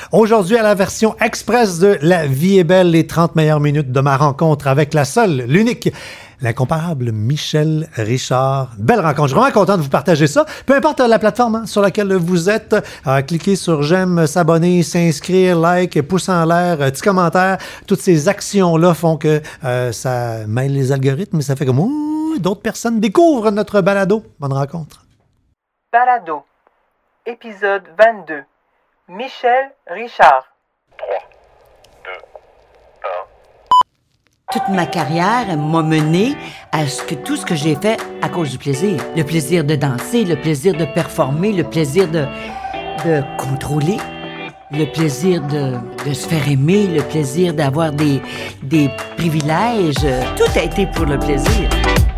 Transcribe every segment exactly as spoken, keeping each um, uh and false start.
Aujourd'hui, à la version express de La vie est belle, les trente meilleures minutes de ma rencontre avec la seule, l'unique, l'incomparable Michel Richard. Belle rencontre. Je suis vraiment content de vous partager ça. Peu importe la plateforme hein, sur laquelle vous êtes, euh, cliquez sur j'aime, s'abonner, s'inscrire, like, pouce en l'air, petit commentaire. Toutes ces actions-là font que euh, ça mêle les algorithmes et ça fait comme ouh, d'autres personnes découvrent notre balado. Bonne rencontre. Balado, épisode vingt-deux. Michel Richard. trois, deux, un. Toute ma carrière m'a mené à ce que tout ce que j'ai fait à cause du plaisir. Le plaisir de danser, le plaisir de performer, le plaisir de, de contrôler, le plaisir de, de se faire aimer, le plaisir d'avoir des, des privilèges. Tout a été pour le plaisir.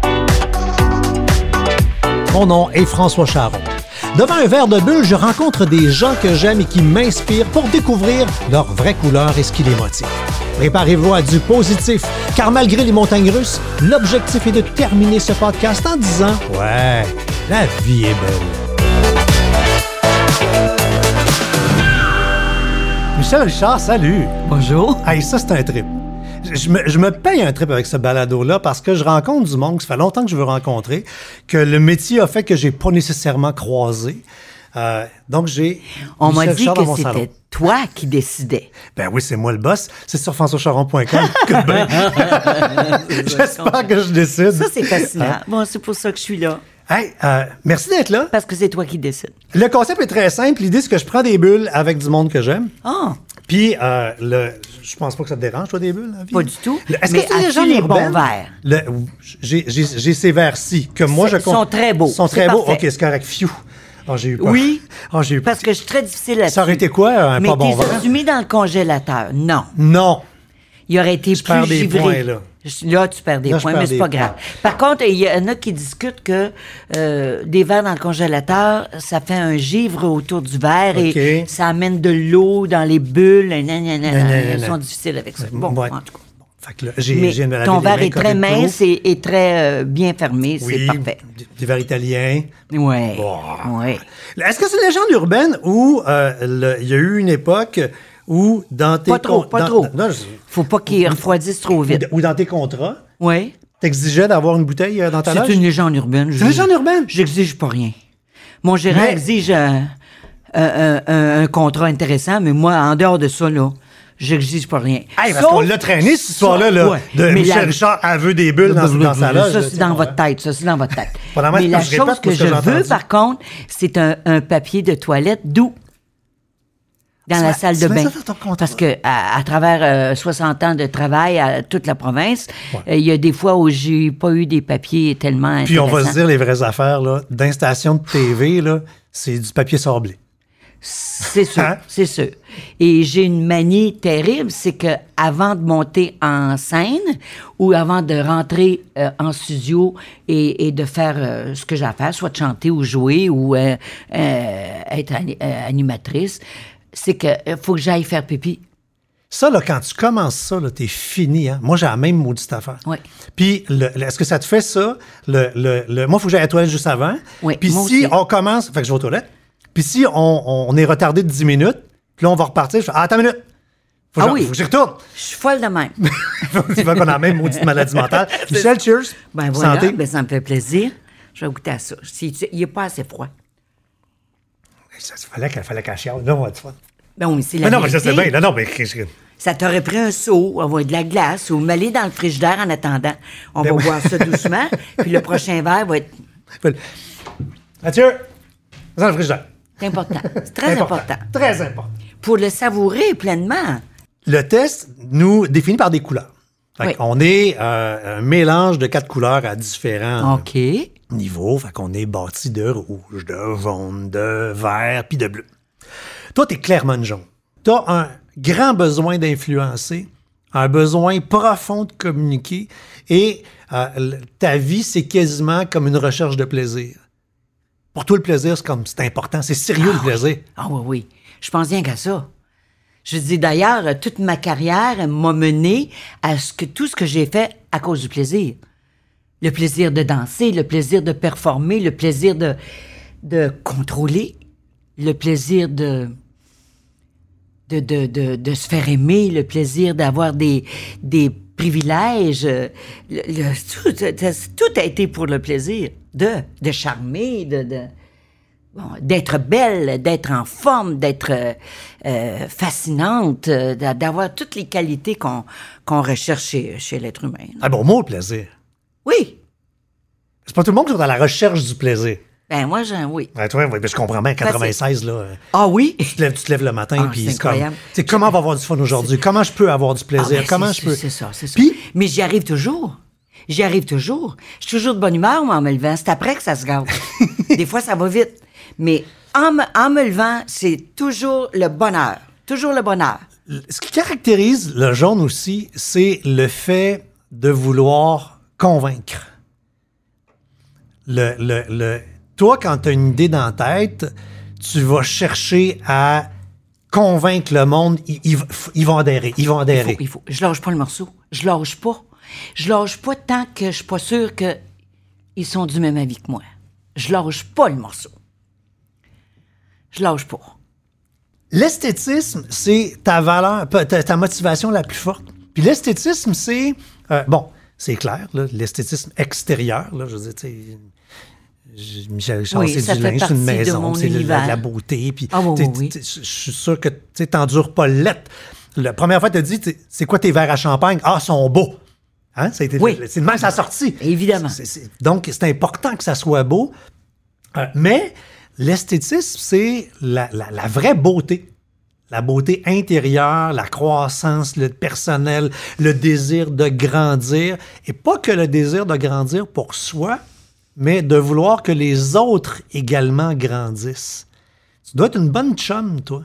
Mon nom est François Charon. Devant un verre de bulle, je rencontre des gens que j'aime et qui m'inspirent pour découvrir leur vraie couleur et ce qui les motive. Préparez-vous à du positif, car malgré les montagnes russes, l'objectif est de terminer ce podcast en disant « Ouais, la vie est belle ». Michel Richard, salut! Bonjour. Hey, ça, c'est un trip. Je me, je me paye un trip avec ce balado-là parce que je rencontre du monde que ça fait longtemps que je veux rencontrer, que le métier a fait que j'ai pas nécessairement croisé. Euh, donc, j'ai On Michel m'a dit Richard dans que mon salon. c'était toi qui décidais. Ben oui, c'est moi le boss. C'est sur françois charon point com. Ben, j'espère que je décide. Ça, c'est fascinant. Bon, c'est pour ça que je suis là. Hey, euh, merci d'être là. Parce que c'est toi qui décides. Le concept est très simple. L'idée, c'est que je prends des bulles avec du monde que j'aime. Ah, Puis, euh, le, je pense pas que ça te dérange, toi, des bulles, la vie? pas du tout. Le- Est-ce Mais que c'est des as-tu légendes les bons urbaines? verres? Le- j'ai, j'ai, j'ai ces verres-ci que moi, C'est- je... con- sont très beaux. sont très C'est beaux. parfait. OK, c'est correct. Phew. Oh, j'ai eu peur. Oui, Oh, j'ai eu peur. parce que je suis très difficile là-dessus. Ça aurait été quoi, un Mais pas bon verre? t'es mis dans le congélateur? Non. Non. Il aurait été Je plus perds des givré. points, là. Je- Là, tu perds des Là, je points, perds mais c'est des pas points. grave. Par contre, il y en a qui discutent que euh, des verres dans le congélateur, ça fait un givre autour du verre OK. et ça amène de l'eau dans les bulles. Nan, nan, nan, Nan, nan. nan, Ils nan. sont difficiles avec ça. Bon, Ouais. en tout cas. Fait que là, j'ai, Mais j'ai une maladie ton des verre mains est très coated mince proof. et, et très euh, bien fermé. Oui, C'est parfait. d- des verres italiens. Oui. Bon. Ouais. Est-ce que c'est une légende urbaine ou euh, le- il y a eu une époque où dans tes... Pas trop, con- pas dans- trop. non, je- Faut pas qu'ils refroidissent trop ou, vite. ou dans tes contrats, Oui. t'exigeais d'avoir une bouteille euh, dans ta loge? C'est une légende urbaine. C'est une légende urbaine? J'exige pas rien. Mon gérant Mais- exige un, un- un- un contrat intéressant, mais moi, en dehors de ça, là, j'exige pas rien. Hey, parce Sauf- qu'on l'a traîné, cette histoire-là, là, Ouais. de Mais Michel la- Richard a vu des bulles dans, dans sa loge. Ça, là, c'est tu dans sais, votre ouais. tête. Ça, c'est dans votre tête. Pas la Mais même la que je répète chose pour que ce que je j'ai veux, entendu. par contre, c'est un, un papier de toilette doux dans Tu la mets- salle tu de mets bain. ça dans ton contrat. Parce que à, à travers euh, soixante ans de travail à toute la province, Ouais. euh, il y a des fois où j'ai pas eu des papiers tellement Puis on va se intéressants. dire les vraies affaires, là. D'instation de T V, là, c'est du papier sablé. C'est sûr, Hein? c'est sûr. Et j'ai une manie terrible, c'est que avant de monter en scène ou avant de rentrer euh, en studio et, et de faire euh, ce que j'ai à faire, soit de chanter ou jouer ou euh, euh, être ani- euh, animatrice, c'est que euh, faut que j'aille faire pipi. Ça, là, quand tu commences ça, là, t'es fini, hein. Moi, j'ai la même maudite affaire. Oui. Puis, le- le- est-ce que ça te fait ça? Le, le, le- moi, il faut que j'aille à la toilette juste avant. Oui, Puis moi si aussi. on commence... Fait que je vais aux toilettes. Puis si on, on est retardé de dix minutes, puis là, on va repartir, je fais « Ah, attends une minute! Faut que Ah j'en- oui. Faut que j'y retourne! Je suis folle de même. » Tu vois qu'on a la même maudite maladie mentale. Michel, cheers! Ben voilà, Santé! ben ça me fait plaisir. Je vais goûter à ça. C'est- Il n'est pas assez froid. Ça, il fallait qu'elle fallait qu'elle chiale. Là, on va être fun. Ben oui, c'est la Mais non, mais je sais vérité. bien. Non, non, mais... qu'est-ce que- Ça t'aurait pris un seau, avoir de la glace ou m'aller dans le frigidaire en attendant. On Ben va oui. boire ça doucement, puis le prochain verre va être Mathieu, dans le frigidaire. important. C'est très important. Très important. Pour le savourer pleinement. Le test nous définit par des couleurs. Fait Oui. qu'on est euh, un mélange de quatre couleurs à différents OK. niveaux. Fait qu'on est bâti de rouge, de jaune, de vert, puis de bleu. Toi, t'es clairement une jaune. T'as un grand besoin d'influencer, un besoin profond de communiquer, et euh, l- ta vie, c'est quasiment comme une recherche de plaisir. Pour toi, le plaisir, c'est comme c'est important, c'est sérieux le plaisir. Ah oui, oui. Je pense rien qu'à ça. Je dis d'ailleurs, euh, toute ma carrière m'a mené à ce que tout ce que j'ai fait à cause du plaisir. Le plaisir de danser, le plaisir de performer, le plaisir de, de contrôler, le plaisir de de, de, de, de se faire aimer, le plaisir d'avoir des, des privilèges. Le, le, tout, tout a été pour le plaisir de, de charmer, de, de, bon, d'être belle, d'être en forme, d'être euh, euh, fascinante, euh, d'avoir toutes les qualités qu'on, qu'on recherche chez, chez l'être humain. Un bon mot, le plaisir. Oui. C'est pas tout le monde qui est dans la recherche du plaisir. Ben moi, j'ai, oui. Ouais, toi, oui, ben, je comprends bien, quatre-vingt-seize, là. euh, Ah oui? Tu te lèves, tu te lèves le matin, Ah, puis c'est c'est comme. incroyable. Tu sais, comment on va avoir du fun aujourd'hui? Comment je peux avoir du Ah, plaisir? ben, Comment c'est, je peux. c'est ça, c'est ça. Puis- Mais j'y arrive toujours. J'y arrive toujours. Je suis toujours de bonne humeur, moi, en me levant. C'est après que ça se gâte. Des fois, ça va vite. Mais en me, en me levant, c'est toujours le bonheur. Toujours le bonheur. Ce qui caractérise le jaune aussi, c'est le fait de vouloir convaincre. Le, le, le... Toi, quand tu as une idée dans la tête, tu vas chercher à convaincre le monde. Ils, ils, ils vont adhérer. Ils vont Il adhérer. faut, il faut. Je lâche pas le morceau. Je lâche pas. Je lâche pas tant que je suis pas sûre qu'ils sont du même avis que moi. Je lâche pas le morceau. Je lâche pas. L'esthétisme, c'est ta valeur, ta, ta motivation la plus forte. Puis l'esthétisme, c'est... euh, bon, c'est clair, là, l'esthétisme extérieur, là, je veux dire, tu sais... j- Michel Richard, Oui, c'est ça du fait linge, c'est une partie de maison, mon c'est de la, univers. de la beauté. Puis, Ah oui, t'sais, oui, oui. t'sais, je je suis sûr que tu t'endures pas lettre. La première fois, tu as dit, t'sais, c'est quoi tes verres à champagne? Ah, ils sont beaux. Hein? Ça a été, Oui. c'est de même ça a sorti. Évidemment. C'est- c'est- donc, c'est important que ça soit beau. Euh, mais l'esthétisme, c'est la, la- la vraie beauté. La beauté intérieure, la croissance, le personnel, le désir de grandir. Et pas que le désir de grandir pour soi, mais de vouloir que les autres également grandissent. Tu dois être une bonne chum, toi,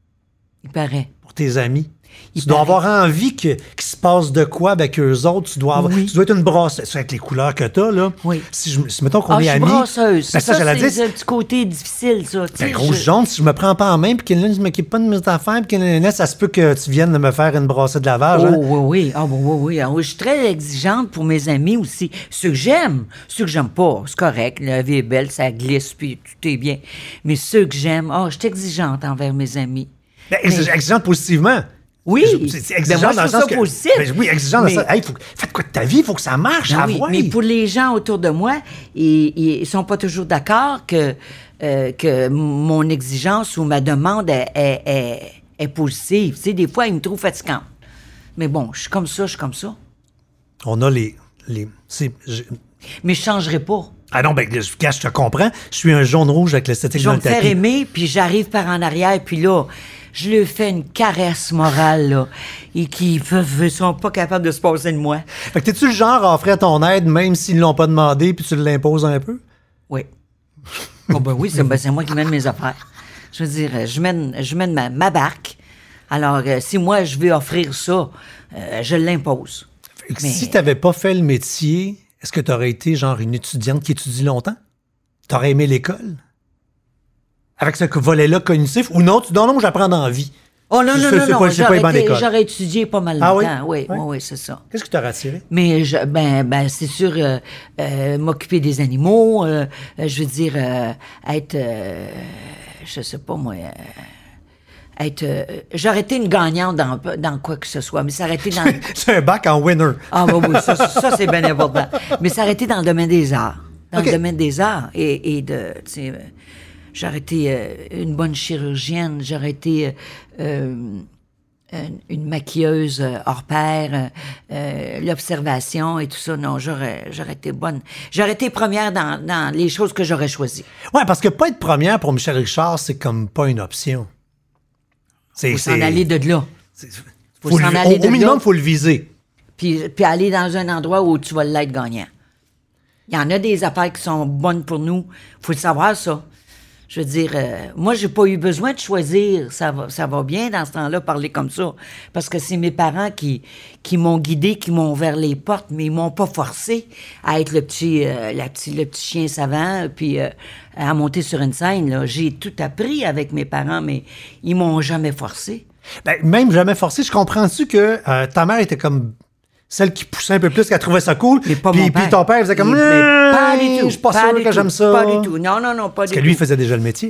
Il paraît. pour tes amis. Il tu dois paraît. avoir envie que, qu'il se passe de quoi avec eux autres. Tu dois, avoir, Oui. tu dois être une brosse. C'est avec les couleurs que tu as, là. Oui. Si, je, si mettons qu'on Ah, est je suis amis. brasseuse. Ben, ça, ça, j'allais c'est dire, un petit côté difficile, ça. tu sais, ben, rouge je- jaune, si je me prends pas en main puis quelqu'un ne m'occupe pas de mes affaires puis quelqu'un ça se peut que tu viennes de me faire une brassée de lavage. Oh, hein. oui, oui. Ah, bon, oui, oui. Ah, oui. Je suis très exigeante pour mes amis aussi. Ceux que j'aime, ceux que j'aime pas, c'est correct. La vie est belle, ça glisse, puis tout est bien. Mais ceux que j'aime, ah, je suis exigeante envers mes amis. Ben, Mais- exig- exigeante positivement. Oui. Je- C'est c'est Ben, exigeant moi, je dans le trouve sens ça que. positif. Ben, oui, exigeant dans Mais- le sens. Hey, faut, faites quoi de ta vie? Il faut que ça marche. Ben ah, oui, ouais. mais pour les gens autour de moi, ils, ils sont pas toujours d'accord que, euh, que mon exigence ou ma demande est, est, est- est positive. Tu sais, des fois, ils me trouvent fatigante. Mais bon, je suis comme ça, je suis comme ça. On a les. les c'est- je- Mais je changerai pas. ah non, ben, je, je te comprends. Je suis un jaune-rouge avec l'esthétique Je dans vais le me faire tapis. aimer, puis j'arrive par en arrière, puis là, je lui fais une caresse morale, là, et qui ne sont pas capables de se passer de moi. Fait que t'es-tu le genre à offrir ton aide même s'ils l'ont pas demandé puis tu l'imposes un peu? Oui. Oh ben oui, c'est ben, c'est moi qui mène mes affaires. Je veux dire, je mène, je mène ma, ma barque. Alors, euh, si moi, je veux offrir ça, euh, je l'impose. Fait que Mais- Si t'avais pas fait le métier, est-ce que t'aurais été genre une étudiante qui étudie longtemps? T'aurais aimé l'école? Avec ce volet-là cognitif? Ou non, tu dis non, non, j'apprends dans la vie. Oh non, Je- non, c'est- non, c'est non, pas- c'est pas j'aurais, une bonne été- école. j'aurais étudié pas mal Ah oui? longtemps. Oui, oui, Ouais. oui, c'est ça. Qu'est-ce qui t'aurait attiré? Mais je, ben, ben, c'est sûr, euh, euh, m'occuper des animaux, euh, euh, je veux dire, euh, être, euh, je sais pas moi, euh, être, euh, j'aurais été une gagnante dans, dans quoi que ce soit, mais ça aurait été dans... C'est un bac en winner. Ah bah oui, ça, ça c'est bien important. Mais ça aurait été dans le domaine des arts. Dans OK. le domaine des arts et, et de, tu sais, euh, j'aurais été euh, une bonne chirurgienne, j'aurais été euh, euh, une maquilleuse euh, hors pair, euh, euh, l'observation et tout ça. Non, j'aurais, j'aurais été bonne. J'aurais été première dans, dans les choses que j'aurais choisies. Ouais, parce que pas être première pour Michel Richard, c'est comme pas une option. C'est, Faut s'en c'est- aller de là. c'est- faut faut s'en le- aller au, de au minimum, là. il faut le viser. Puis, puis aller dans un endroit où tu vas l'être gagnant. Il y en a des affaires qui sont bonnes pour nous. Faut le savoir, ça. Je veux dire, euh, moi, j'ai pas eu besoin de choisir. Ça va, ça va bien dans ce temps-là, parler comme ça. Parce que c'est mes parents qui, qui m'ont guidé, qui m'ont ouvert les portes, mais ils m'ont pas forcé à être le petit, euh, la petit, le petit chien savant, puis euh, à monter sur une scène. Là. J'ai tout appris avec mes parents, mais ils m'ont jamais forcé. Ben, même jamais forcé, je comprends-tu que euh, ta mère était comme celle qui poussait un peu plus, qu'elle trouvait ça cool. Mais pas puis, mon puis père. ton père faisait comme. Il- mais pas du tout. Je suis pas, pas sûr du que tout, j'aime ça. Pas du tout. Non, non, non, pas Parce du que tout. lui, il faisait déjà le métier.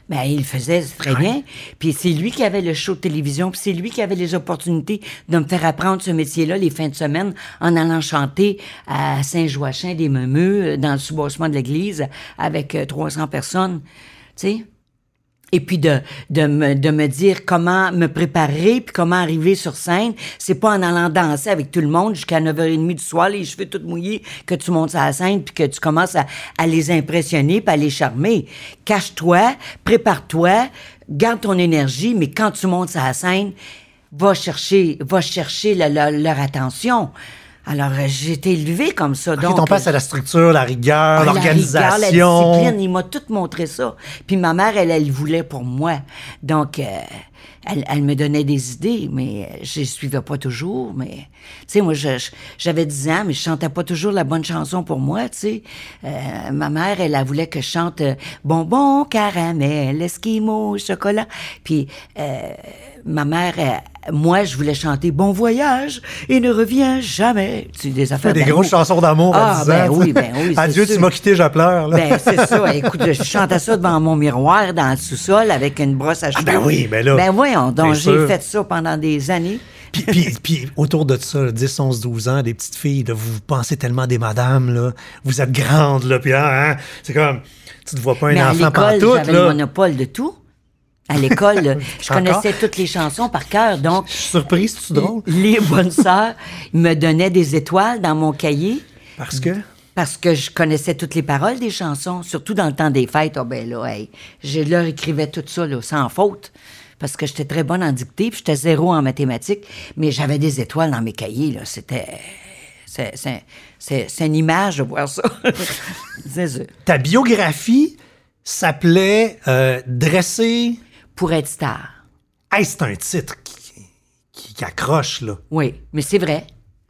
Ben, il le faisait très bien. Puis c'est lui qui avait le show de télévision, puis c'est lui qui avait les opportunités de me faire apprendre ce métier-là les fins de semaine en allant chanter à Saint-Joachim-des-Meumeux, dans le soubassement de l'église, avec euh, trois cents personnes, tu sais. Et puis de, de, me, de me dire comment me préparer puis comment arriver sur scène. C'est pas en allant danser avec tout le monde jusqu'à neuf heures trente du soir, les cheveux tout mouillés, que tu montes sur la scène puis que tu commences à, à les impressionner puis à les charmer. Cache-toi, prépare-toi, garde ton énergie, mais quand tu montes sur la scène, va chercher, va chercher le, le, leur attention. Alors, euh, j'ai été élevée comme ça. Okay, donc, ton père, c'est la structure, la rigueur, ah, l'organisation. La rigueur, la discipline, il m'a tout montré ça. Puis ma mère, elle, elle voulait pour moi. Donc, euh, elle, elle me donnait des idées, mais je les suivais pas toujours. Mais, tu sais, moi, je, je, j'avais dix ans, mais je chantais pas toujours la bonne chanson pour moi, tu sais. Euh, ma mère, elle, elle voulait que je chante euh, bonbon, caramel, esquimau, chocolat. Puis, euh, ma mère, elle, moi, je voulais chanter Bon voyage et ne reviens jamais. C'est des affaires Des d'amour. grosses chansons d'amour Ah, à dix ben ans. oui, ben oui. c'est Adieu, sûr. tu m'as quitté, je pleure. Là. Ben, c'est ça. Écoute, je chantais ça devant mon miroir dans le sous-sol avec une brosse à cheveux. ben oui, ben là, Ben voyons, donc c'est j'ai sûr. fait ça pendant des années. Puis, puis, puis autour de ça, là, dix, onze, douze ans, des petites filles, là, vous pensez tellement des madames, là. Vous êtes grandes, là, puis hein, c'est comme, tu ne vois pas un Mais à enfant l'école, pantoute, j'avais là. le monopole de tout. À l'école, là, je Encore? connaissais toutes les chansons par cœur, donc... Je suis surprise, c'est drôle. Les bonnes sœurs me donnaient des étoiles dans mon cahier. Parce que? Parce que je connaissais toutes les paroles des chansons, surtout dans le temps des fêtes. Ah ben là, hey, je leur écrivais tout ça, là, sans faute. Parce que j'étais très bonne en dictée, puis j'étais zéro en mathématiques. Mais j'avais des étoiles dans mes cahiers, là. C'était... C'est, c'est, c'est, c'est une image de voir ça. C'est ça. Ta biographie s'appelait euh, Dresser. Pour être star. Hey, c'est un titre qui, qui, qui accroche, là. Oui, mais c'est vrai.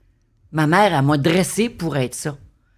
Ma mère, elle m'a dressée pour être ça.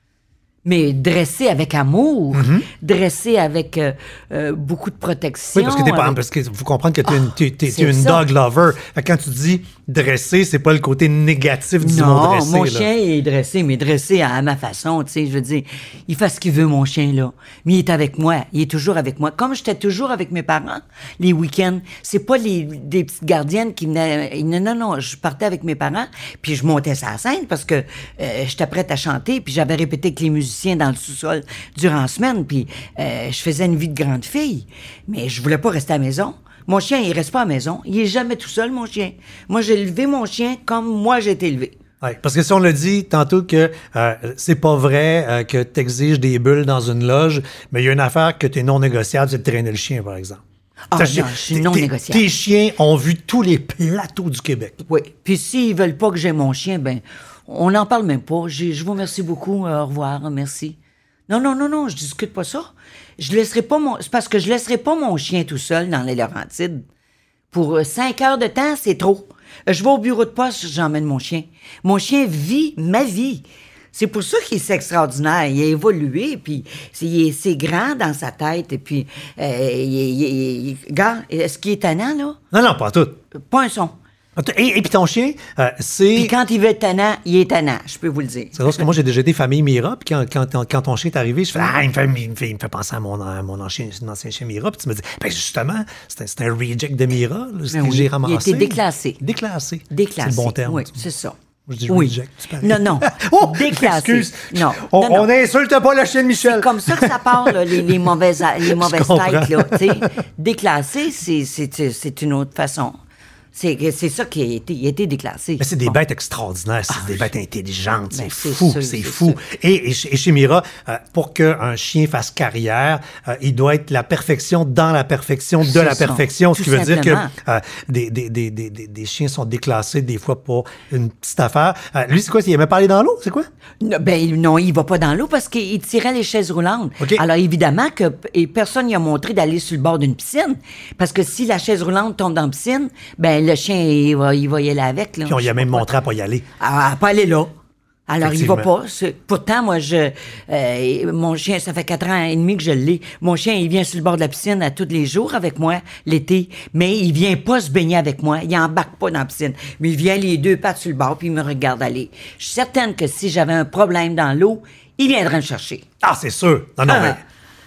Mais dressée avec amour, dressée avec euh, euh, beaucoup de protection. Oui, parce que t'es pas, avec- parce que faut comprendre que t'es une, t'es, t'es- c'est t'es une ça. dog lover. Fait que quand tu dis dresser, c'est pas le côté négatif du mot Non, dresser. mon là. chien est dressé, mais dressé à, à ma façon, tu sais, je veux dire, il fait ce qu'il veut, mon chien, là. Mais il est avec moi, il est toujours avec moi. Comme j'étais toujours avec mes parents, les week-ends, c'est pas les, des petites gardiennes qui venaient... Non, non, non, je partais avec mes parents, puis je montais sur la scène parce que euh, j'étais prête à chanter, puis j'avais répété avec les musiciens dans le sous-sol durant la semaine, puis euh, je faisais une vie de grande fille. Mais je voulais pas rester à la maison. Mon chien, il reste pas à la maison. Il est jamais tout seul, mon chien. Moi, j'ai élevé mon chien comme moi, j'ai été élevé. Ouais, parce que si on le dit tantôt que euh, c'est pas vrai euh, que tu exiges des bulles dans une loge, mais il y a une affaire que tu es non négociable, c'est de traîner le chien, par exemple. Ah, Ta non, chi- je suis tes- non tes- négociable. Tes chiens ont vu tous les plateaux du Québec. Oui. Puis s'ils veulent pas que j'ai mon chien, ben, on n'en parle même pas. J'ai- Je vous remercie beaucoup. Euh, au revoir. Merci. Non, non, non, non, je discute pas ça. Je laisserai pas mon... C'est parce que je laisserai pas mon chien tout seul dans les Laurentides. Pour euh, cinq heures de temps, c'est trop. Euh, Je vais au bureau de poste, j'emmène mon chien. Mon chien vit ma vie. C'est pour ça qu'il est extraordinaire. Il a évolué, puis c'est, il est- c'est grand dans sa tête, et puis... Euh, il, il- il- il- Regarde, est-ce qu'il est tannant, là? Non, non, pas tout. Pas un son. Et, et puis ton chien, euh, c'est... Puis quand il veut être tannant, il est tannant, je peux vous le dire. C'est drôle parce que moi, j'ai déjà été famille Mira, puis quand, quand, ton- quand ton chien est arrivé, je fais Ah, il me fait, il me fait, il me fait penser à mon, à mon ancien, ancien chien Mira. Puis tu me dis Ben justement, c'est un, c'est un reject de Mira, là, ce Ben que oui, j'ai il ramassé. a été déclassé. Déclassé. Déclassé. C'est le bon terme. Oui, tu- c'est ça. Moi, je dis Oui. reject, c'est pareil. Non, non. Oh, Déclassé. excuse. Non. On, non, non. on n'insulte pas le chien de Michel. C'est comme ça que ça part, là, les, les mauvaises, les mauvaises comprends. têtes, là, tu sais. Déclassé, c'est, c'est, c'est une autre façon. C'est, c'est ça qui a été, il a été déclassé. Mais c'est des Bon. bêtes extraordinaires, c'est des bêtes intelligentes, Ben, c'est c'est fou, sûr, c'est c'est fou. sûr. Et, et chez et chez Mira, euh, pour qu'un chien fasse carrière, euh, il doit être la perfection dans la perfection de C'est la ça, perfection, ce tout qui veut dire que simplement. euh, des, des, des, des, des, des chiens sont déclassés des fois pour une petite affaire. Euh, lui, c'est quoi? Il aimait parler dans l'eau, c'est quoi? Non, ben non, il va pas dans l'eau parce qu'il tirait les chaises roulantes. OK. Alors évidemment que p- et personne n'y a montré d'aller sur le bord d'une piscine parce que si la chaise roulante tombe dans la piscine, ben le chien il va, il va y aller avec. Là. Puis on y Je a sais même pas montré à pas y aller. Ah, pas aller là. Alors, il va Effectivement. pas. C'est- Pourtant, moi, je, euh, mon chien, ça fait quatre ans et demi que je l'ai. Mon chien, il vient sur le bord de la piscine à tous les jours avec moi, l'été. Mais il vient pas se baigner avec moi. Il embarque pas dans la piscine. Mais il vient les deux pattes sur le bord puis il me regarde aller. Je suis certaine que si j'avais un problème dans l'eau, il viendrait me chercher. Ah, c'est sûr. Non, non, Ah. mais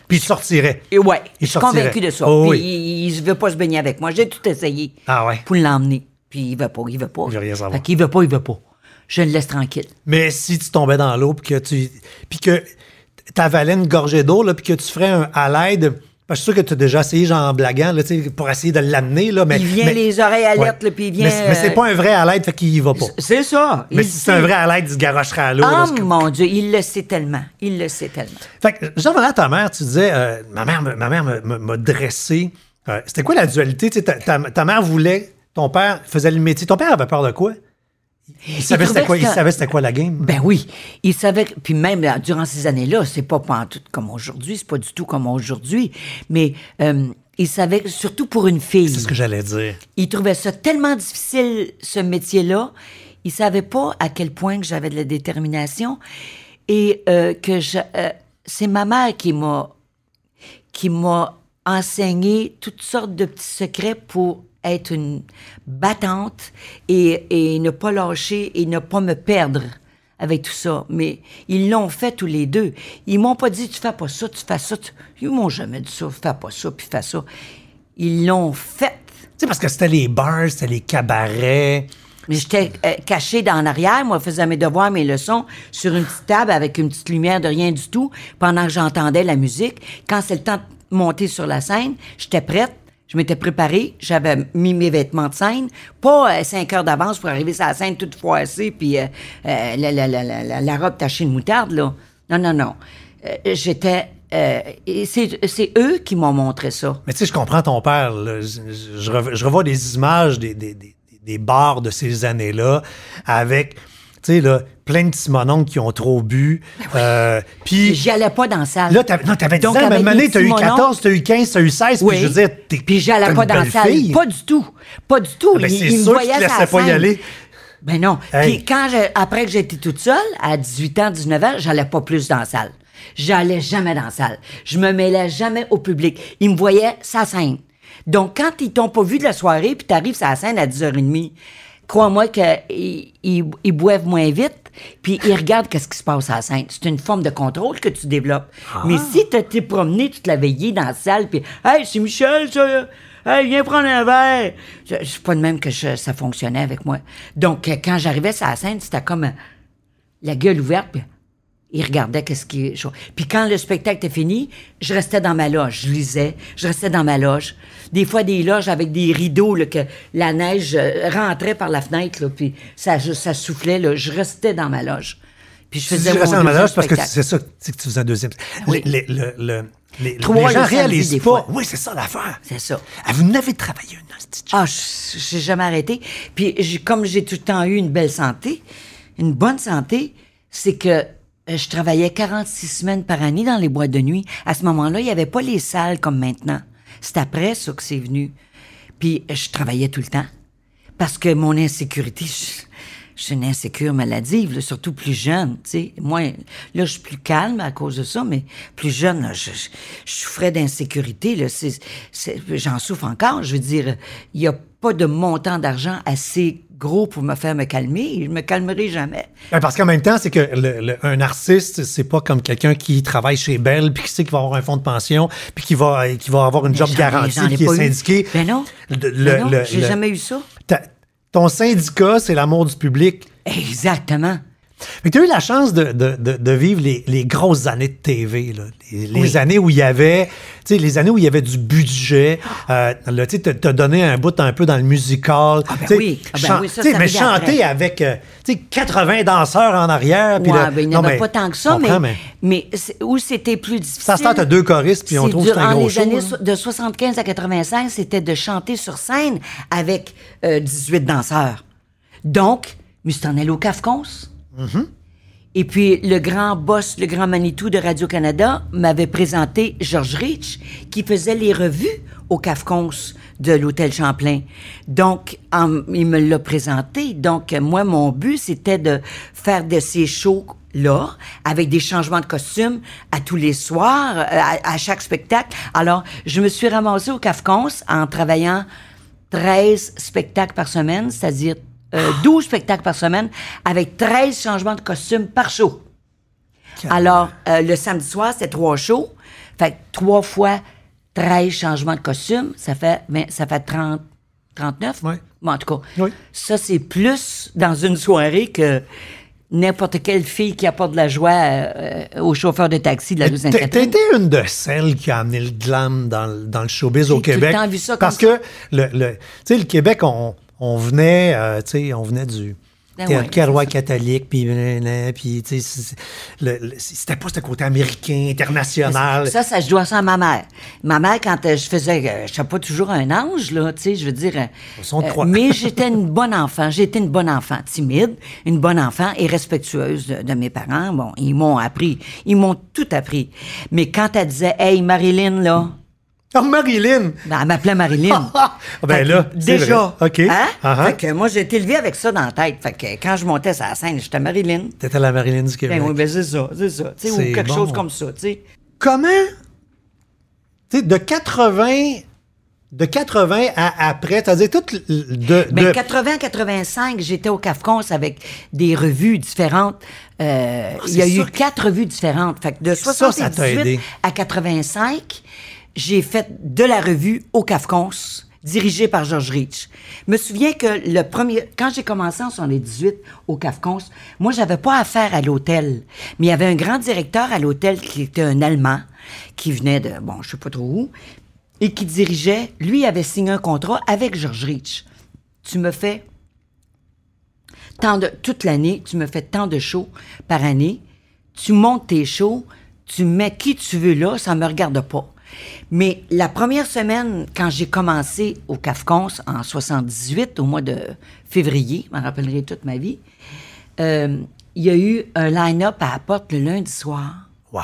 Puis il sortirait. Et ouais, Il je suis sortirait. convaincue de ça. Oh, Puis oui. il ne veut pas se baigner avec moi. J'ai tout essayé Ah ouais. pour l'emmener. Puis il veut pas, il veut pas. Il veut rien savoir. Fait qu'il veut pas, il veut pas. Je le laisse tranquille. Mais si tu tombais dans l'eau puis que tu puis que t'avalais une gorgée d'eau là puis que tu ferais un à l'aide, parce que je suis sûr que tu as déjà essayé genre en blaguant là, tu sais, pour essayer de l'amener là, mais Il vient mais- les oreilles alertes, Ouais. là, puis il vient. Mais, mais c'est euh, pas un vrai à l'aide, fait qu'il y va pas. C'est ça. Mais il si c'est sait. un vrai à l'aide, il se garocherait à l'eau. là, Ah, parce que- mon Dieu, il le sait tellement. Il le sait tellement. Fait que, j'en revenais à ta mère, tu disais, euh, ma mère, me- ma mère me- me- m'a dressé. Euh, c'était quoi la dualité? Tu sais, ta, ta- ta mère voulait, ton père faisait le métier. Ton père avait peur de quoi? Il savait trouvait c'était quoi, que il c'était- savait c'était quoi la game? Ben oui, il savait, que- puis même là, durant ces années-là, c'est pas tout comme aujourd'hui, c'est pas du tout comme aujourd'hui, mais euh, il savait, que, surtout pour une fille, C'est ce que j'allais dire. il trouvait ça tellement difficile, ce métier-là, il savait pas à quel point que j'avais de la détermination et euh, que je, euh, c'est ma mère qui m'a qui m'a enseigné toutes sortes de petits secrets pour être une battante et, et ne pas lâcher et ne pas me perdre avec tout ça. Mais ils l'ont fait tous les deux. Ils m'ont pas dit, tu fais pas ça, tu fais ça. Tu... Ils m'ont jamais dit ça, fais pas ça, puis fais ça. Ils l'ont fait. Tu sais, parce que c'était les bars, c'était les cabarets. Mais j'étais euh, cachée dans l'arrière, moi, je faisais mes devoirs, mes leçons, sur une petite table avec une petite lumière de rien du tout, pendant que j'entendais la musique. Quand c'est le temps de monter sur la scène, j'étais prête, je m'étais préparée, j'avais mis mes vêtements de scène, pas euh, cinq heures d'avance pour arriver sur la scène toute froissée, puis euh, euh, la, la, la, la, la, la robe tachée de moutarde, là. Non, non, non. Euh, j'étais... Euh, et c'est, c'est eux qui m'ont montré ça. Mais tu sais, je comprends ton père. Là. Je, je- je rev- je revois des images des, des, des, des bars de ces années-là avec, tu sais, là, plein de petits mononcles qui ont trop bu. Euh, puis J'y allais pas dans la salle. là, t'avais, non, t'avais dix ans, Donc, mais avec à un moment donné, les t'as eu petits quatorze, t'as eu quinze, t'as eu seize, Oui. puis je veux dire, t'es Puis j'allais t'es pas une dans la belle salle. fille. Pas du tout. Pas du tout. Ah ben, Il- c'est il me sûr que voyait tu te sur la laissais pas y scène. aller. Ben non. Hey. Puis quand je- après que j'étais toute seule, à dix-huit ans, dix-neuf ans, j'allais pas plus dans la salle. J'allais jamais dans la salle. Je me mêlais jamais au public. Ils me voyaient sa scène. Donc, quand ils t'ont pas vu de la soirée, puis t'arrives sur la scène à dix heures trente, crois-moi qu'ils ils, ils boivent moins vite, puis ils regardent qu'est-ce qui se passe à la scène. C'est une forme de contrôle que tu développes. Mais si tu t'es promené toute la veillée dans la salle, puis « Hey, c'est Michel, ça! Hey, viens prendre un verre! » Je- C'est pas de même que je- ça fonctionnait avec moi. Donc, euh, quand j'arrivais sur la scène, c'était comme euh, la gueule ouverte, puis ils regardaient qu'est-ce qui... Puis quand le spectacle était fini, je restais dans ma loge. Je lisais, je restais dans ma loge. Des fois, des loges avec des rideaux, là, que la neige euh, rentrait par la fenêtre, là, puis ça, ça soufflait. Là. Je restais dans ma loge. Puis je Tu faisais dis mon restais dans ma deuxième loge parce que spectacle. c'est ça, c'est que tu faisais un deuxième. Oui. Les, les, le- le- les- Trois les le gens samedi, réalisent des pas. fois. Oui, c'est ça l'affaire. C'est ça. Ah, vous n'avez travaillé une hostie de Ah, je j'ai jamais arrêté. Puis j'ai- comme j'ai tout le temps eu une belle santé, une bonne santé, c'est que euh, je travaillais quarante-six semaines par année dans les boîtes de nuit. À ce moment-là, il n'y avait pas les salles comme maintenant. C'est après ça que c'est venu. Puis euh, je travaillais tout le temps. Parce que mon insécurité, je, je suis une insécure maladive, là, surtout plus jeune, tu sais. Moi, là, je suis plus calme à cause de ça, mais plus jeune, là, je, je, je souffrais d'insécurité, là. C'est, c'est, j'en souffre encore. Je veux dire, il n'y a pas de montant d'argent assez gros pour me faire me calmer. Je me calmerai jamais. Ben, parce qu'en même temps, c'est que le- le- un artiste, c'est pas comme quelqu'un qui travaille chez Bell puis qui sait qu'il va avoir un fonds de pension puis qui va, qui va avoir une Mais job j'en ai- garantie j'en ai puis qui est pas eu. syndiqué. Ben non. Le- le- Ben non, le- j'ai le- jamais eu ça. ta- ton syndicat, c'est l'amour du public. Exactement. Mais tu as eu la chance de, de, de, de vivre les, les grosses années de T V, là. Les, les Oui. années où il y avait, tu sais, les années où il y avait du budget. Euh, là, tu sais, t'as- t'as donné un bout un peu dans le musical. Ah ben Tu sais, oui. Ah ben chan- oui, ça, tu sais, ça mais arrivait chanter après. avec, euh, tu sais, quatre-vingts danseurs en arrière. puis Ouais, là- ben, il n'y non, en a mais- pas tant que ça, je comprends, mais, mais c'est- où c'était plus difficile. Ça se tente à deux choristes, puis on c'est trouve que c'est un durant gros les show. années là. so- de soixante-quinze à quatre-vingt-cinq, c'était de chanter sur scène avec euh, dix-huit danseurs. Donc, je me suis en allée au Cafcons. Mm-hmm. Et puis, le grand boss, le grand Manitou de Radio-Canada m'avait présenté George Rich, qui faisait les revues au Cafcons de l'Hôtel Champlain. Donc, en- il me l'a présenté. Donc, moi, mon but, c'était de faire de ces shows-là, avec des changements de costumes à tous les soirs, euh, à, à chaque spectacle. Alors, je me suis ramassée au Cafcons en travaillant treize spectacles par semaine, c'est-à-dire euh, douze spectacles par semaine, avec treize changements de costumes par show. Alors, euh, le samedi soir, c'était trois shows. Fait que trois fois treize changements de costume, ça fait, vingt ça fait trente, trente-neuf. Oui. Bon, en tout cas, Oui. ça, c'est plus dans une soirée que n'importe quelle fille qui apporte de la joie euh, au chauffeur de taxi de la rue T'as Sainte-Catherine. t'as été une de celles qui a amené le glam dans, le- dans le showbiz au J'ai tout le Québec. temps vu ça comme parce ça. que le, le, tu sais, le Québec, on, on venait, euh, tu sais, on venait du Ben théâtre ouais, carrois c'est ça. catholique, puis euh, puis, tu sais, c'est- c'est- le- le- c'était pas ce côté américain, international. Ça, ça, je dois ça à ma mère. Ma mère, quand euh, je faisais, euh, je sais pas toujours un ange, là, tu sais, je veux dire. euh, son euh, croix. mais j'étais une bonne enfant. J'étais une bonne enfant, timide, une bonne enfant et respectueuse de, de mes parents. Bon, ils m'ont appris. Ils m'ont tout appris. Mais quand elle disait, hey, Marilyn, là, Oh, Marilyn! ben, elle m'appelait Marilyn. Ah, ben Fait que, là, c'est déjà. vrai. OK. Hein? Uh-huh. Fait que moi, j'ai été élevée avec ça dans la tête. Fait que quand je montais sur la scène, j'étais Marilyn. T'étais la Marilyn du Québec. Ben oui, ben c'est ça, c'est ça. Tu sais, ou C'est quelque bon. chose comme ça, tu sais. Comment, tu sais, de quatre-vingts, de quatre-vingts à après, c'est-à-dire tout le- de... Ben, de- quatre-vingts quatre-vingt-cinq, j'étais au CAFCONS avec des revues différentes. Euh, Ah, il y a c'est eu ça que- quatre revues différentes. Fait que de Ça, ça t'a soixante-dix-huit aidé. à quatre-vingt-cinq, j'ai fait de la revue au CAFCONS, dirigée par Georges Rich. Je me souviens que le premier, quand j'ai commencé en soixante-dix-huit au CAFCONS, moi, j'avais pas affaire à l'hôtel. Mais il y avait un grand directeur à l'hôtel qui était un Allemand, qui venait de, bon, je sais pas trop où, et qui dirigeait, lui avait signé un contrat avec Georges Rich. Tu me fais tant de, toute l'année, tu me fais tant de shows par année, tu montes tes shows, tu mets qui tu veux là, ça me regarde pas. Mais la première semaine, quand j'ai commencé au CAFCONS en soixante-dix-huit, au mois de février, je m'en rappellerai toute ma vie, euh, il y a eu un line-up à la porte le lundi soir Wow!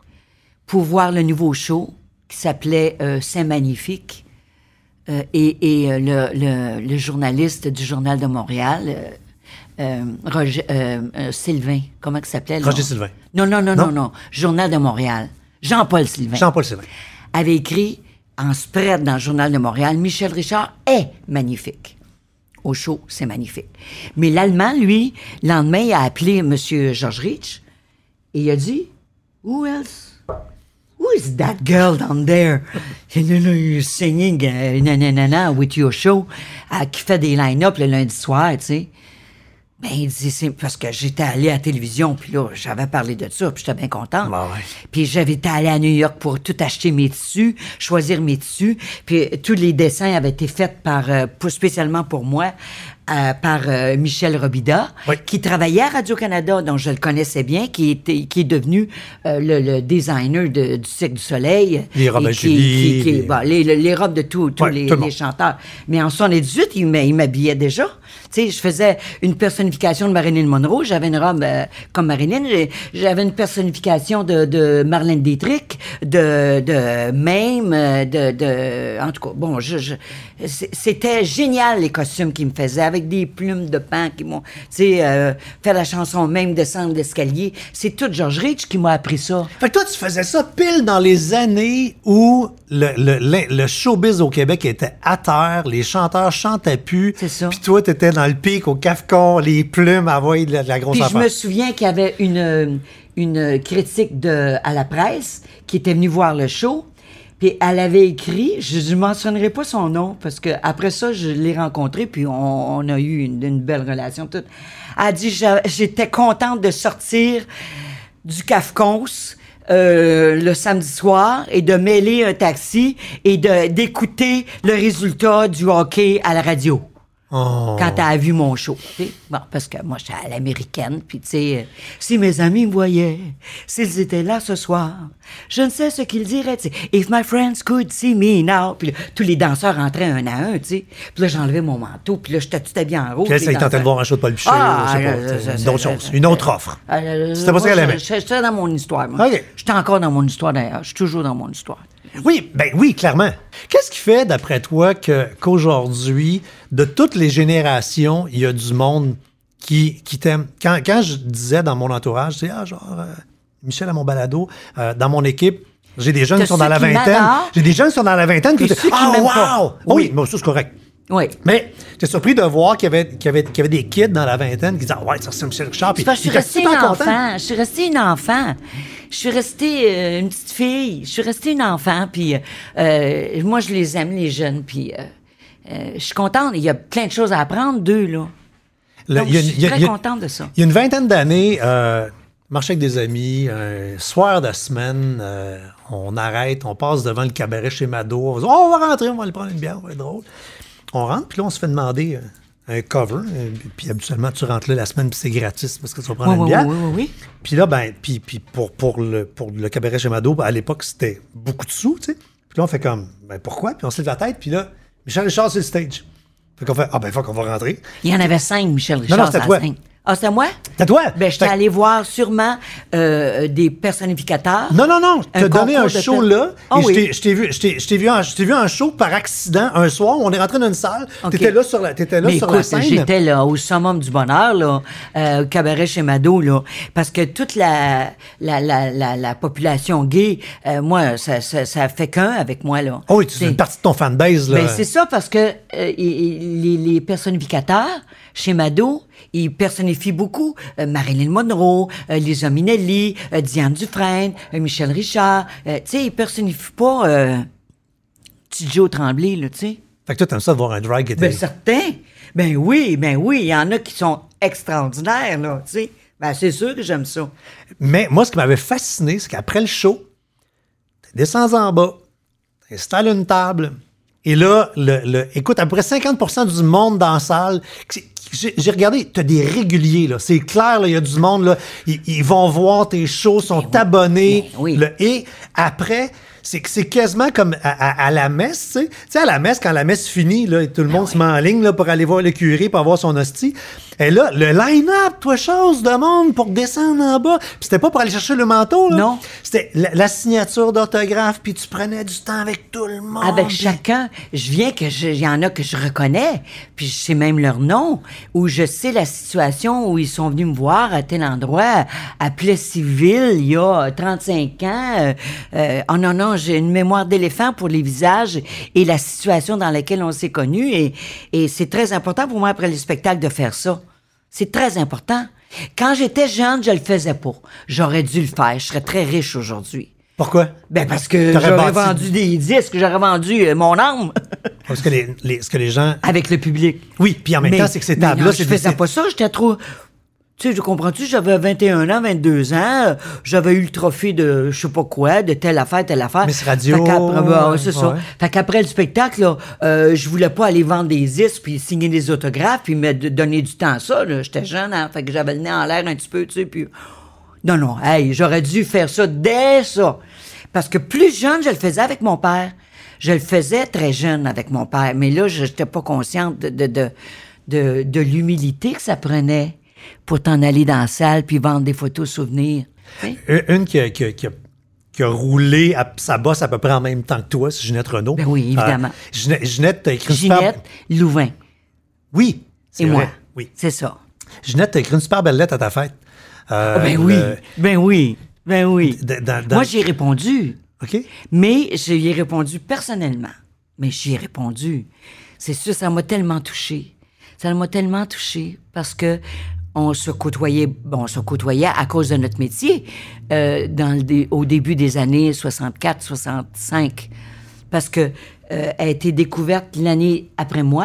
pour voir le nouveau show qui s'appelait euh, C'est magnifique. Euh, et et euh, le, le, le journaliste du Journal de Montréal, euh, euh, Roger, euh, euh, Sylvain, comment il s'appelait? là? Roger Sylvain. Non, non, non, Non? non, non. Journal de Montréal. Jean-Paul Sylvain. Jean-Paul Sylvain. Avait écrit en spread dans le Journal de Montréal, Michel Richard est magnifique. Au show, c'est magnifique. Mais l'Allemand, lui, le lendemain, il a appelé M. Georges Rich et il a dit, Who else? Who is that girl down there? You know, you're singing uh, nanana with your show, euh, qui fait des line-up le lundi soir, tu sais. Ben, il dit, c'est parce que j'étais allé à la télévision, puis là, j'avais parlé de ça, puis j'étais bien contente. Ben ouais. Puis j'avais été allé à New York pour tout acheter mes tissus, choisir mes tissus, puis tous les dessins avaient été faits par, euh, pour- spécialement pour moi, euh, par euh, Michel Robida, Oui. qui travaillait à Radio-Canada, dont je le connaissais bien, qui, était, qui est devenu euh, le, le designer de- du Cirque du Soleil. Les robes Et à qui- Julie, qui- qui- les- bon, les, les- les robes de tous tous Ouais, les, tout le monde. les chanteurs. Mais en soixante-dix-huit, il m'a- il m'habillait déjà. Tu sais, je faisais une personnification de Marilyn Monroe. J'avais une robe euh, comme Marilyn. J'ai- J'avais une personnification de, de Marlène Dietrich, de, de Mame, euh, de, de... En tout cas, bon, je, je- c'est- c'était génial, les costumes qu'il me faisait, avec des plumes de pain qui m'ont... Tu sais, euh, faire la chanson Même, descendre l'escalier. C'est tout Georges Rich qui m'a appris ça. Fait que toi, tu faisais ça pile dans les années où le, le, le, le showbiz au Québec était à terre, les chanteurs chantaient plus. C'est ça. Puis toi, t'étais dans le pic au CAFCON, les plumes, à voir de la, de la grosse Puis je affaire. me souviens qu'il y avait une, une critique de, à la presse qui était venue voir le show. Puis elle avait écrit, je ne mentionnerai pas son nom, parce que après ça, je l'ai rencontré, puis on, on a eu une, une belle relation. Toute. Elle a dit, j'a- j'étais contente de sortir du CAFCONS euh, le samedi soir et de mêler un taxi et de, d'écouter le résultat du hockey à la radio. Oh. Quand t'as vu mon show, tu sais. Bon, parce que moi, j'étais à l'américaine, puis tu sais, euh, si mes amis me voyaient, s'ils étaient là ce soir, je ne sais ce qu'ils diraient, tu sais. If my friends could see me now. Puis là, tous les danseurs rentraient un à un, tu sais. Puis là, j'enlevais mon manteau, puis là, j'étais tout habillé en rouge. Puis là, les ça, il tentait de danseurs- voir un show de Paul Piché, Ah, je sais pas, euh, tu sais, ça, ça, d'autres ça, choses. ça, Une autre offre. Euh, C'était pas ça moi, qu'elle aimait. je- J'étais dans mon histoire, moi. OK. J'étais encore dans mon histoire, d'ailleurs. Je suis toujours dans mon histoire. Oui, ben oui, clairement. Qu'est-ce qui fait, d'après toi, que, qu'aujourd'hui, de toutes les générations, il y a du monde qui, qui t'aime? Quand, quand je disais dans mon entourage, tu sais, ah, genre, euh, Michel à mon balado, euh, dans mon équipe, j'ai des jeunes T'as qui sont dans ceux la qui vingtaine. m'adorent. J'ai des jeunes qui sont dans la vingtaine qui Puis disent ceux qui ah, m'aiment wow! pas. Oui, Oui. bon, ça, c'est correct. Oui. Mais j'étais surpris de voir qu'il y avait, qu'il y avait, qu'il y avait des kids dans la vingtaine qui disaient ah, ouais, ça, c'est Michel Richard. Puis C'est parce que je ils suis étaient restée une super contents. enfant. Je suis restée une enfant. Je suis restée euh, une petite fille. Je suis restée une enfant. Puis euh, moi, je les aime, les jeunes. Puis euh, euh, je suis contente. Il y a plein de choses à apprendre d'eux, là. Le- Donc, il y a- je suis il y a- très il y a- contente de ça. Il y a une vingtaine d'années, euh, marcher avec des amis, un soir de semaine, euh, on arrête, on passe devant le cabaret chez Mado, on va dire, oh, on va rentrer, on va aller prendre une bière, ça va être drôle. On rentre, puis là, on se fait demander euh, un cover, euh, puis habituellement, tu rentres là la semaine, puis c'est gratis parce que tu vas prendre Oui, une oui, bière. oui, oui, oui. Puis là, ben, puis, puis pour, pour, le, pour le cabaret chez Mado, à l'époque, c'était beaucoup de sous, tu sais. Puis là, on fait comme, ben pourquoi? Puis on se lève la tête, puis là, Michel Richard sur le stage. Fait qu'on fait, ah ben, faut qu'on va rentrer. Il y en avait cinq, Michel Richard. non, c'était à toi. cinq. Ah, c'était moi? T'as toi? Ben, j'étais Fait- allée voir sûrement euh, des personnificateurs. Non, non, non. Je Un t'ai donné un concours de show per- là. Ah et je oui. t'ai- je t'ai vu, je t'ai- je t'ai vu, en- je t'ai vu en show par accident un soir. On est rentré dans une salle. OK. T'étais là sur la, t'étais là Mais sur écoute, la scène. j'étais là au summum du bonheur, là, euh, au cabaret chez Mado, là, parce que toute la, la, la, la, la population gay, euh, moi, ça, ça, ça fait qu'un avec moi, là. Oh oui, tu es C'est- une partie de ton fanbase là. Ben, c'est ça, parce que euh, i- i- les, les personnificateurs chez Mado, ils personnifient beaucoup euh, Marilyn Monroe, euh, Lisa Minnelli, euh, Diane Dufresne, euh, Michel Richard. Euh, tu sais, ils personnifient pas euh, petit Joe Tremblay, là, tu sais. Fait que toi, t'aimes ça de voir un drag qui était. Ben, certain. Ben oui, ben oui, il y en a qui sont extraordinaires, là, tu sais. Ben, c'est sûr que j'aime ça. Mais moi, ce qui m'avait fasciné, c'est qu'après le show, tu descends en bas, tu installes une table, et là, le, le- écoute, à peu près cinquante pour cent du monde dans la salle, qui- qui- j'ai j'ai regardé, tu as des réguliers, là. C'est clair, là, il y a du monde, là. Ils, ils vont voir tes shows, sont abonnés. Ben oui. Le- et après, c'est que c'est quasiment comme à, à- à la messe, tu sais. Tu sais, à la messe, quand la messe finit, là, et tout le Ben monde se met en ligne là, pour aller voir le curé, pour avoir son hostie. Et là, le line-up, toi, chose de monde pour descendre en bas. Puis c'était pas pour aller chercher le manteau, là. Non. C'était la, la signature d'autographe, puis tu prenais du temps avec tout le monde. Avec puis- chacun, je viens que je- il y en a que je reconnais, puis je sais même leur nom, ou je sais la situation où ils sont venus me voir à tel endroit, à Plessisville, il y a trente-cinq ans. Euh, euh, oh non, non, j'ai une mémoire d'éléphant pour les visages et la situation dans laquelle on s'est connus, et, et c'est très important pour moi après le spectacle de faire ça. C'est très important. Quand j'étais jeune, je le faisais pas. J'aurais dû le faire. Je serais très riche aujourd'hui. Pourquoi? Ben parce que T'aurais j'aurais bâti- vendu des disques, j'aurais vendu euh, mon âme Parce que les, les- ce que les gens... avec le public. Oui, puis en même Mais- temps, c'est que ces mais tables-là, non, c'est je des- faisais pas ça, j'étais trop... Tu sais, je comprends-tu, j'avais vingt et un ans, vingt-deux ans, euh, j'avais eu le trophée de je sais pas quoi, de telle affaire, telle affaire. Miss Radio, Fait qu'après, ben, ouais, c'est ça. ouais. Fait qu'après le spectacle, là, euh, je voulais pas aller vendre des disques, puis signer des autographes, puis me d- donner du temps à ça, là. J'étais jeune, hein, fait que j'avais le nez en l'air un petit peu, tu sais, puis... Non, non, hey, j'aurais dû faire ça dès ça. Parce que plus jeune, je le faisais avec mon père. Je le faisais très jeune avec mon père, mais là, je n'étais pas consciente de, de, de, de, de l'humilité que ça prenait pour t'en aller dans la salle puis vendre des photos souvenirs. Tu sais? Une une qui a, qui a- qui a- qui a roulé à sa bosse à peu près en même temps que toi, c'est Ginette Renault. Ben oui, évidemment. Euh, Ginette, Ginette, t'as écrit une super... Ginette, Louvain Oui, c'est et vrai. moi. Oui. C'est ça. Ginette, t'as écrit une super belle lettre à ta fête. Euh, Ah, ben oui, le- ben oui, ben oui. dans- dans- dans- Moi, j'y ai répondu. OK? Mais j'y ai répondu personnellement. Mais j'y ai répondu. C'est sûr, ça m'a tellement touché. Ça m'a tellement touché parce que on se côtoyait, bon, on se côtoyait à cause de notre métier euh, dans le dé- au début des années soixante-quatre soixante-cinq. Parce que euh, elle a été découverte l'année après moi,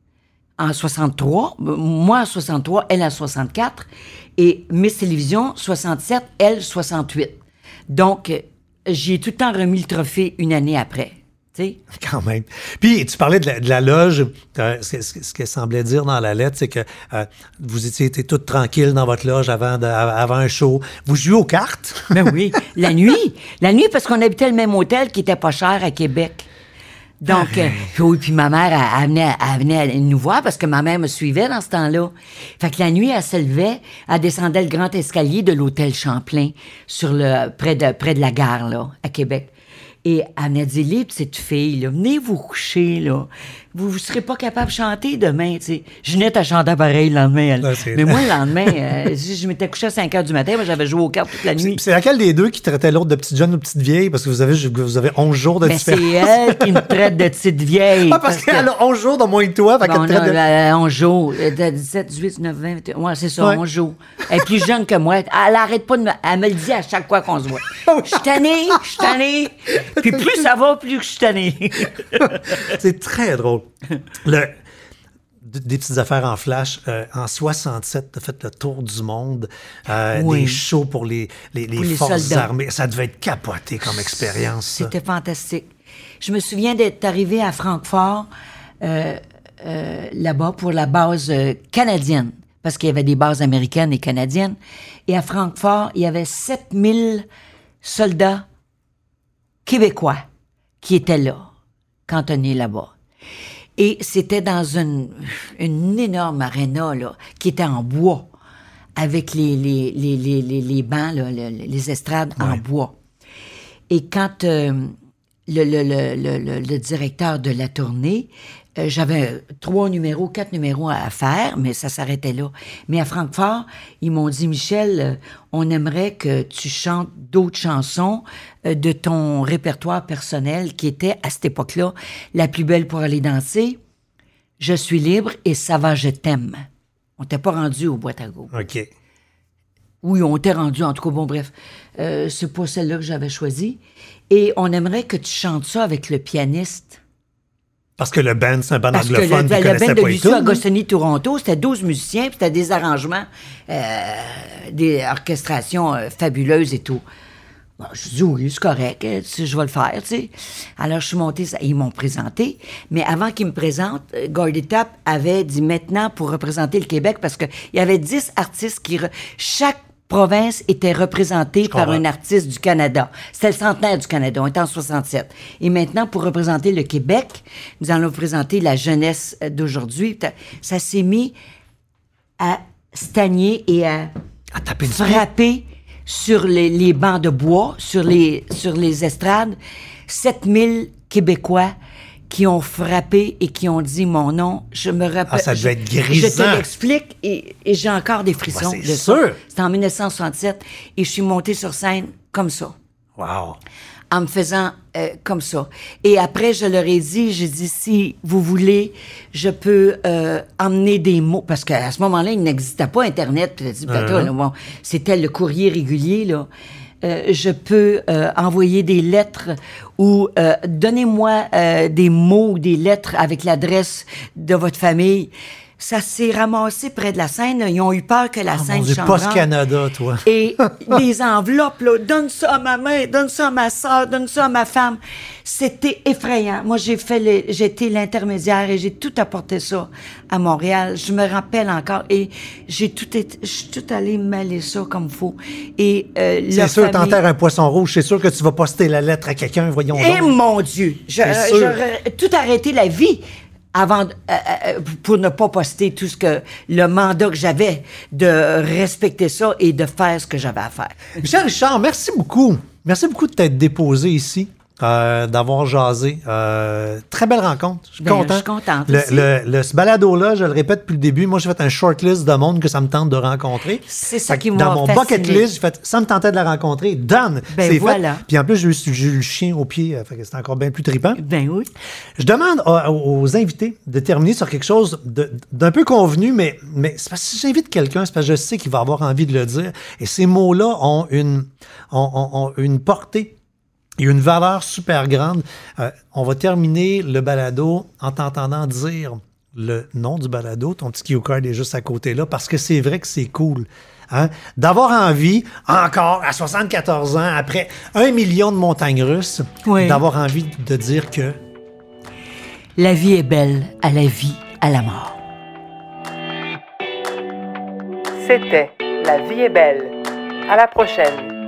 en soixante-trois. Moi, en soixante-trois, elle en soixante-quatre. Et Miss Télévision, soixante-sept, elle, soixante-huit. Donc, euh, j'y ai tout le temps remis le trophée une année après. Tu sais? Quand même. Puis, tu parlais de la, de la loge. Euh, ce, ce- ce qu'elle semblait dire dans la lettre, c'est que euh, vous étiez, étiez toute tranquille dans votre loge avant, de- avant un show. Vous jouez aux cartes? Ben oui. La nuit. La nuit, parce qu'on habitait le même hôtel qui était pas cher à Québec. Donc, euh, puis oui, puis ma mère, elle, elle venait, elle venait nous voir parce que ma mère me suivait dans ce temps-là. Fait que la nuit, elle se levait, elle descendait le grand escalier de l'hôtel Champlain sur le, près de, près de la gare, là, à Québec. Et elle venait dire, les petites filles, là, venez vous coucher, là. vous ne serez pas capable de chanter demain. T'sais. Ginette a chanté pareil le lendemain. Elle. Ouais, c'est- Mais moi, le lendemain, euh, si je m'étais couché à cinq heures du matin, moi, j'avais joué aux cartes toute la nuit. C'est laquelle des deux qui traitait l'autre de petite jeune ou petite vieille? Parce que vous avez, vous avez onze jours de Mais c'est différence. elle qui me traite de petite vieille. Ah, parce, parce qu'elle a onze jours de moins que toi. Fait Bon, qu'elle te non, traite de... elle a onze jours. Elle a dix-sept, dix-huit, dix-neuf, vingt, vingt et un. Ouais, c'est ça, Ouais. onze jours. Elle est plus jeune que moi. Elle arrête pas de me... Elle me le dit à chaque fois qu'on se voit. Je suis tannée, je suis tannée. Puis plus ça va, plus que je suis tannée. C'est très drôle. Le, des petites affaires en flash. Euh, en soixante-sept, tu as fait le tour du monde. Euh, Oui. Des shows pour les, les, les Pour les forces soldats. armées. Ça devait être capoté comme expérience. ça. C'était fantastique. Je me souviens d'être arrivée à Francfort, euh, euh, là-bas, pour la base euh, canadienne, parce qu'il y avait des bases américaines et canadiennes. Et à Francfort, il y avait sept mille soldats québécois qui étaient là, cantonnés là-bas. Et c'était dans une, une énorme aréna, là, qui était en bois, avec les, les, les, les, les, les bancs, là, le- les estrades en bois. Et quand euh, le, le, le, le, le- le directeur de la tournée, euh, j'avais trois numéros, quatre numéros à faire, mais ça s'arrêtait là. Mais à Francfort, ils m'ont dit, Michel, euh, on aimerait que tu chantes d'autres chansons euh, de ton répertoire personnel qui était, à cette époque-là, La plus belle pour aller danser, Je suis libre et Ça va, je t'aime. On n'était pas rendu au boîte à go. OK. Oui, on t'est rendu, en tout cas, bon, bref. Euh, c'est pas celle-là que j'avais choisie. Et on aimerait que tu chantes ça avec le pianiste. Parce que le band, c'est un band Parce que le, anglophone, puis le ils band connaissaient de pas les Lucio tunes. Agostini Toronto, c'était douze musiciens, puis c'était des arrangements, euh, des orchestrations euh, fabuleuses et tout. Bon, je dis oui, c'est correct, euh, tu sais, je vais le faire, tu sais. Alors, je suis montée, ça- ils m'ont présenté, mais avant qu'ils me présentent, euh, Gordy Tap avait dit maintenant pour représenter le Québec, parce qu'il y avait dix artistes qui... re- Chaque province était représentée par comprends. un artiste du Canada. C'était le centenaire du Canada, on était en soixante-sept. Et maintenant, pour représenter le Québec, nous allons présenter la jeunesse euh, d'aujourd'hui. Ça s'est mis à stagner et à À taper du pied. frapper sur les, les bancs de bois, sur les, sur les estrades. sept mille Québécois qui ont frappé et qui ont dit mon nom. Je me rappelle. Ah, ça devait je- être Je grisant. te l'explique et, et j'ai encore des frissons. Ben, c'est de ça. sûr. C'était en dix-neuf cent soixante-sept et je suis montée sur scène comme ça, Wow. en me faisant euh, comme ça. Et après, je leur ai dit, j'ai dit, si vous voulez, je peux euh, emmener des mots, parce qu'à ce moment-là, il n'existait pas Internet. Puis, dit, ben, toi, là, bon, c'était le courrier régulier, là. Euh, je peux euh, envoyer des lettres ou euh, donnez-moi euh, des mots ou des lettres avec l'adresse de votre famille. Ça s'est ramassé près de la scène. Ils ont eu peur que la Ah, scène mon Dieu, change. Post-Canada, toi. Et les enveloppes, là, donne ça à ma mère, donne ça à ma soeur, donne ça à ma femme. C'était effrayant. Moi, j'ai fait le, j'ai été l'intermédiaire et j'ai tout apporté ça à Montréal. Je me rappelle encore et j'ai tout été, je suis tout allé mêler ça comme faut. Et, euh, C'est leur sûr, famille- t'enterres un poisson rouge, c'est sûr que tu vas poster la lettre à quelqu'un, voyons Eh donc. mon Dieu! Je- C'est sûr. J'aurais tout arrêté la vie avant de- euh, euh, pour ne pas poster tout ce que le mandat que j'avais de respecter ça et de faire ce que j'avais à faire. Michel Richard, merci beaucoup. Merci beaucoup de t'être déposé ici, euh, d'avoir jasé. Euh, très belle rencontre. Je suis Ben, content. je suis contente Le, aussi. le, le- ce balado-là, je le répète depuis le début, moi, j'ai fait un shortlist de monde que ça me tente de rencontrer. C'est ça Fait que qui m'a Dans mon bucket fasciné. list, j'ai fait, ça me tentait de la rencontrer. Done! Ben C'est voilà. fait. Puis en plus, j'ai eu, j'ai eu le chien au pied, euh, fait que c'est encore bien plus trippant. Ben oui. Je demande à- aux invités de terminer sur quelque chose de- d'un peu convenu, mais, mais c'est parce que si j'invite quelqu'un, c'est parce que je sais qu'il va avoir envie de le dire. Et ces mots-là ont une, ont, ont- ont une portée et une valeur super grande. Euh, on va terminer le balado en t'entendant dire le nom du balado. Ton petit cue card est juste à côté là, parce que c'est vrai que c'est cool. Hein? D'avoir envie, encore à soixante-quatorze ans, après un million de montagnes russes, Oui. d'avoir envie de dire que La vie est belle à la vie, à la mort. C'était La vie est belle. À la prochaine.